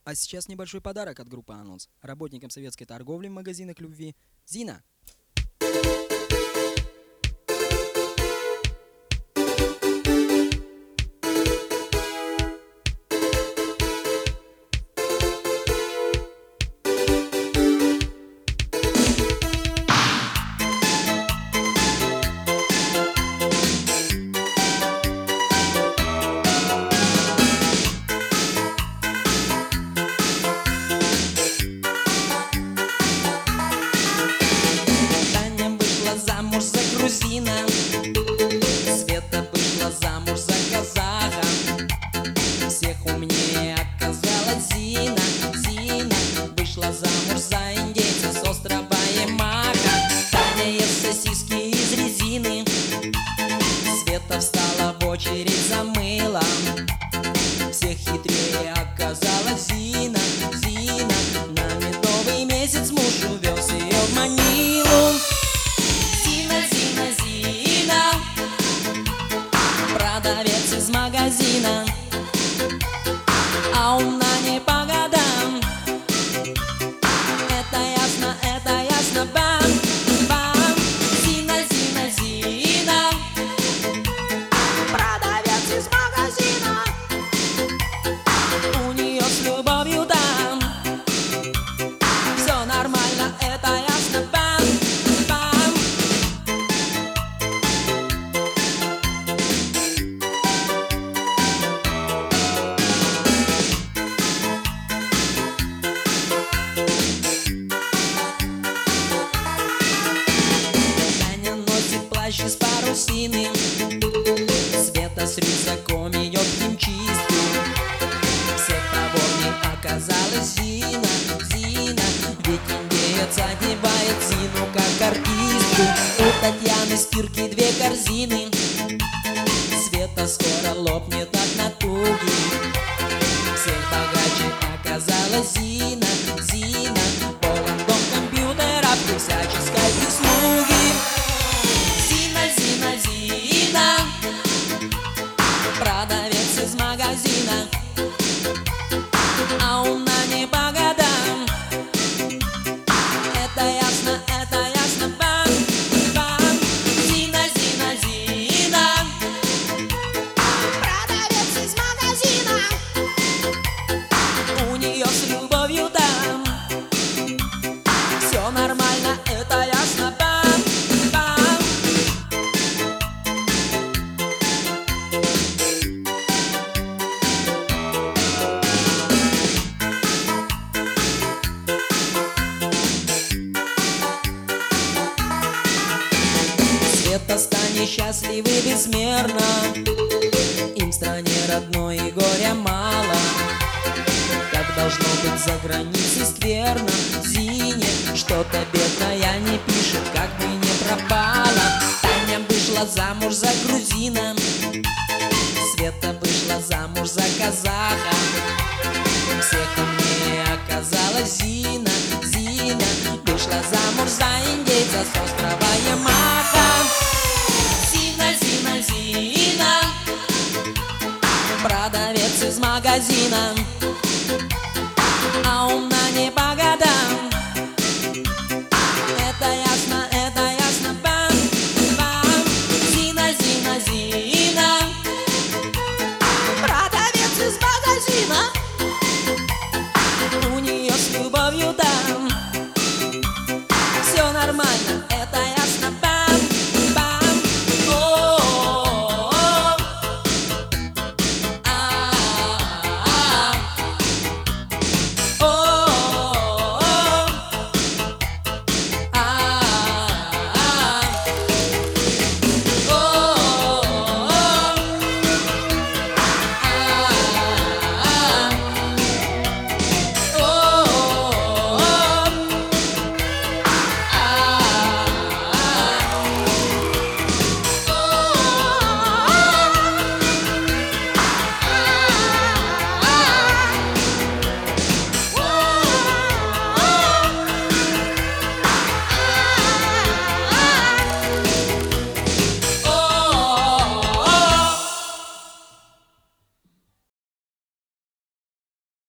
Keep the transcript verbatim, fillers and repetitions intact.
А сейчас небольшой подарок от группы «Анонс» работникам советской торговли в магазинах любви. Зина! Замуж за грузина, Света вышла замуж за казаха. Всех умнее оказалась Зина. Зина вышла замуж за индейца с острова Ямаха. Таня ест сосиски из резины. Света встала в очередь за мылом. Всех хитрее оказалась Зина. Зина на медовый месяц муж увез ее в Манилу. Продавец из магазина, а умна не по годам. Это ясно, это ясно, бам, бам. Зина, Зина, Зина, продавец из магазина, у нее с любовью там. Все нормально, это ясно, бам, бам. Из парусины, Света с рюкзаком идет в химчистку. Всех проворней оказалась Зина. Зина, ведь индеец одевает Зину как артистку. У Татьяны стирки две корзины. Света скоро лопнет от натуги. Всех богаче оказалась Зина. Зина, полон дом компьютеров и всяческой прислуги. Продавец из магазина, а умна не по годам. Это ясно, это ясно, бам, бам. Зина, Зина, Зина, продавец из магазина, у нее с любовью там. Все нормально, это ясно, бам, бам. Света, стань счастливой безмерно. Им в стране родной и горя мало. Как должно быть за границей скверно. Зине что-то бедная не пишет, как бы не пропала. Таня вышла замуж за грузина. Света вышла замуж за казаха. Всех умнее оказалась Зина. Зина вышла замуж за индейца с острова Ямаха. Зина, Зина, Зина, продавец из магазина,